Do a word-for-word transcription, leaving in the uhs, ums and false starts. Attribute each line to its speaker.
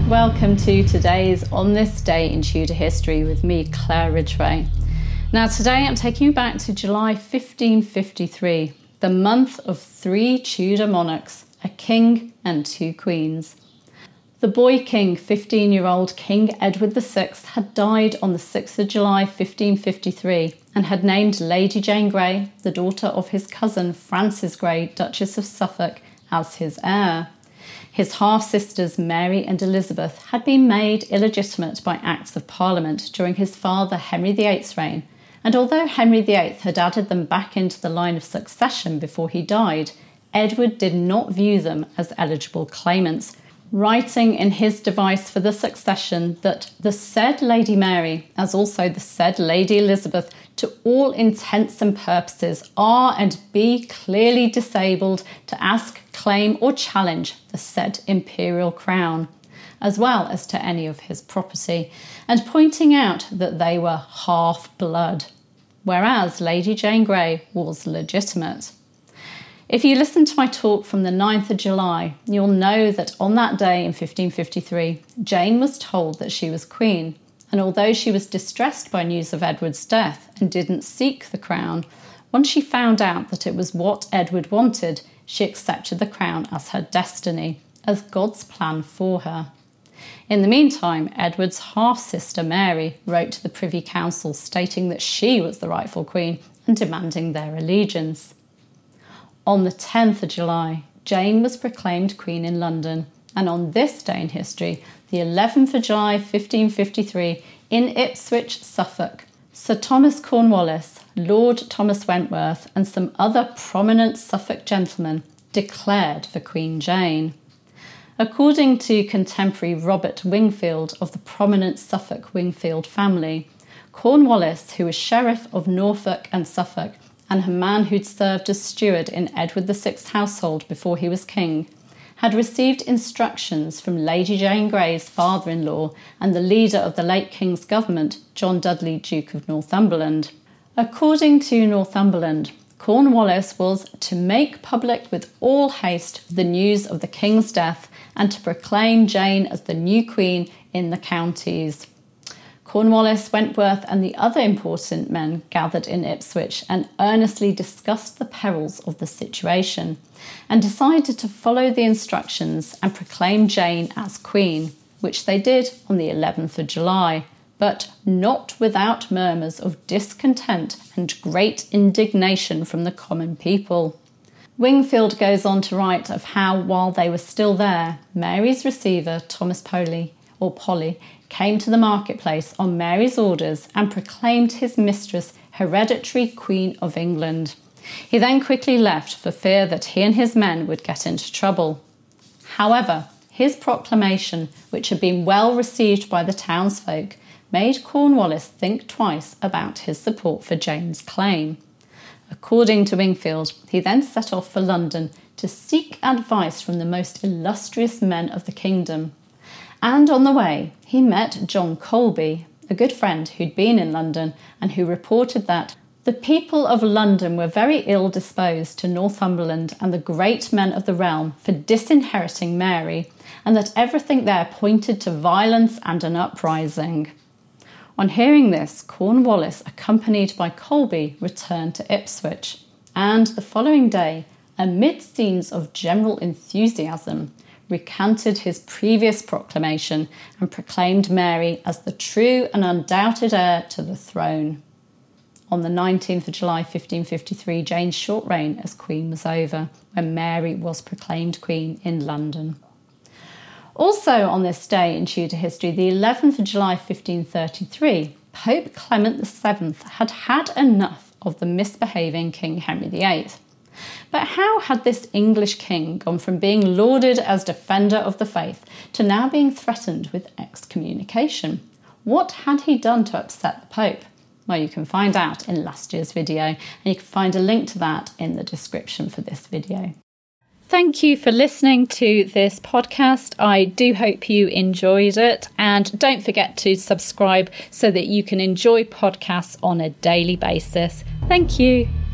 Speaker 1: Welcome to today's On This Day in Tudor History with me, Claire Ridgway. Now today I'm taking you back to July fifteen fifty-three, the month of three Tudor monarchs, a king and two queens. The boy king, fifteen-year-old King Edward the Sixth, had died on the sixth of July fifteen fifty-three and had named Lady Jane Grey, the daughter of his cousin Frances Grey, Duchess of Suffolk, as his heir. His half-sisters Mary and Elizabeth had been made illegitimate by Acts of Parliament during his father Henry the Eighth's reign, and although Henry the Eighth had added them back into the line of succession before he died, Edward did not view them as eligible claimants, writing in his device for the succession that the said Lady Mary, as also the said Lady Elizabeth, to all intents and purposes are and be clearly disabled to ask, claim or challenge the said imperial crown, as well as to any of his property, and pointing out that they were half-blood, whereas Lady Jane Grey was legitimate. If you listen to my talk from the ninth of July, you'll know that on that day in fifteen fifty-three, Jane was told that she was queen, and although she was distressed by news of Edward's death and didn't seek the crown, once she found out that it was what Edward wanted, she accepted the crown as her destiny, as God's plan for her. In the meantime, Edward's half-sister Mary wrote to the Privy Council stating that she was the rightful queen and demanding their allegiance. On the tenth of July, Jane was proclaimed Queen in London, and on this day in history, the eleventh of July fifteen fifty-three, in Ipswich, Suffolk, Sir Thomas Cornwallis, Lord Thomas Wentworth, and some other prominent Suffolk gentlemen declared for Queen Jane. According to contemporary Robert Wingfield of the prominent Suffolk Wingfield family, Cornwallis, who was Sheriff of Norfolk and Suffolk, and a man who'd served as steward in Edward the Sixth's household before he was king, had received instructions from Lady Jane Grey's father-in-law and the leader of the late king's government, John Dudley, Duke of Northumberland. According to Northumberland, Cornwallis was to make public with all haste the news of the king's death and to proclaim Jane as the new queen in the counties. Cornwallis, Wentworth and the other important men gathered in Ipswich and earnestly discussed the perils of the situation and decided to follow the instructions and proclaim Jane as queen, which they did on the eleventh of July, but not without murmurs of discontent and great indignation from the common people. Wingfield goes on to write of how, while they were still there, Mary's receiver, Thomas Poley, or Polly, came to the marketplace on Mary's orders and proclaimed his mistress hereditary Queen of England. He then quickly left for fear that he and his men would get into trouble. However, his proclamation, which had been well received by the townsfolk, made Cornwallis think twice about his support for Jane's claim. According to Wingfield, he then set off for London to seek advice from the most illustrious men of the kingdom. And on the way, he met John Colby, a good friend who'd been in London and who reported that the people of London were very ill disposed to Northumberland and the great men of the realm for disinheriting Mary, and that everything there pointed to violence and an uprising. On hearing this, Cornwallis, accompanied by Colby, returned to Ipswich, and the following day, amid scenes of general enthusiasm, recanted his previous proclamation and proclaimed Mary as the true and undoubted heir to the throne. On the nineteenth of July fifteen fifty-three, Jane's short reign as queen was over, when Mary was proclaimed queen in London. Also on this day in Tudor history, the eleventh of July fifteen thirty-three, Pope Clement the Seventh had had enough of the misbehaving King Henry the Eighth. But how had this English king gone from being lauded as defender of the faith to now being threatened with excommunication? What had he done to upset the Pope? Well, you can find out in last year's video, and you can find a link to that in the description for this video. Thank you for listening to this podcast. I do hope you enjoyed it, and don't forget to subscribe so that you can enjoy podcasts on a daily basis. Thank you.